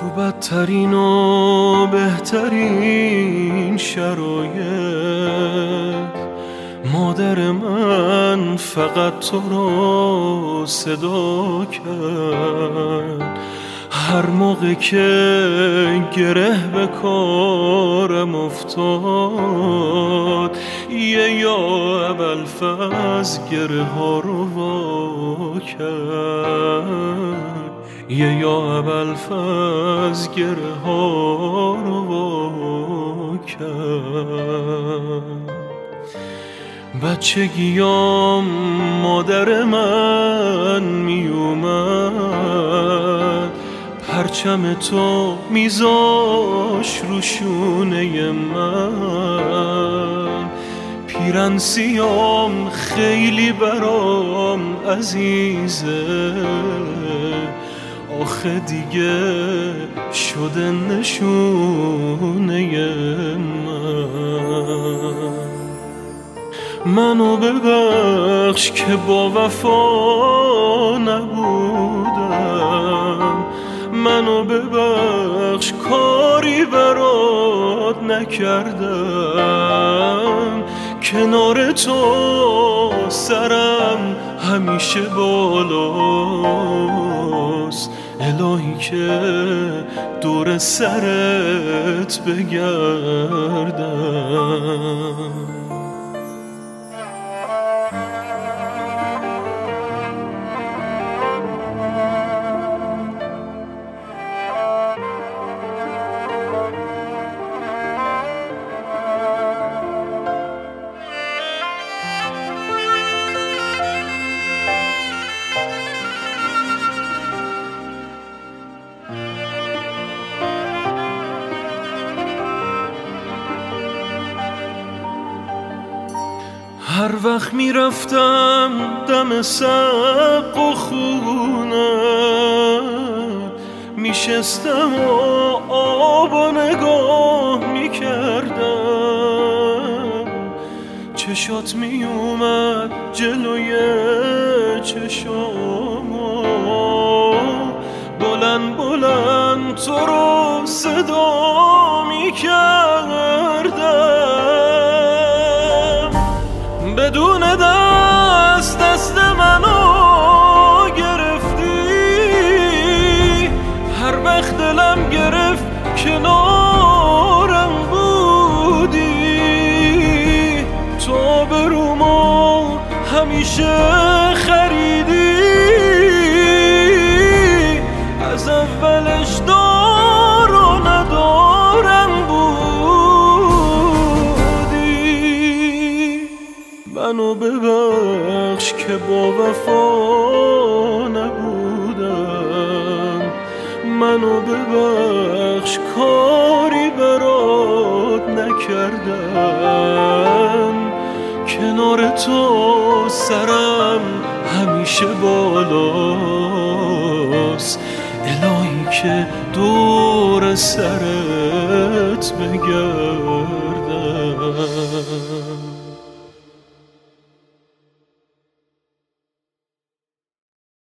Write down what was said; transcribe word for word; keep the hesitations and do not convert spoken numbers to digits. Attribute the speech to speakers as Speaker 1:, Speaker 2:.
Speaker 1: تو بدترین و بهترین شرایط مادر من فقط تو را صدا کرد. هر موقع که گره به کارم افتاد یه یا ابوالفضل گره ها رو وا کرد، یه یا ابوالفضل گره ها رو وا کرد. بچگیام مادر من می اومد پرچم تو میذاش رو شونه من. پیرن سیام خیلی برام عزیزه، آخه دیگه شده نشونه من. منو ببخش که با وفا نبودم، منو ببخش کاری برات نکردم. کنار تو سرم همیشه بالاست، الهی که دور سرت بگردم. هر وقت میرفتم دم سقف و خونه میشستم و آب و نگاه میکردم. چشات میومد جلوی چشامو، بلند بلند تو رو صدا میکردم. بدون دست دست منو گرفتی، هر وقت دلم گرفت کنارم بودی. تو برومو همیشه خریدی، از اولش دار و ندارم منو ببخش که با وفا نبودم، منو ببخش کاری برات نکردم. کنار تو سرم همیشه بالاست، الهی که دور سرت بگردم.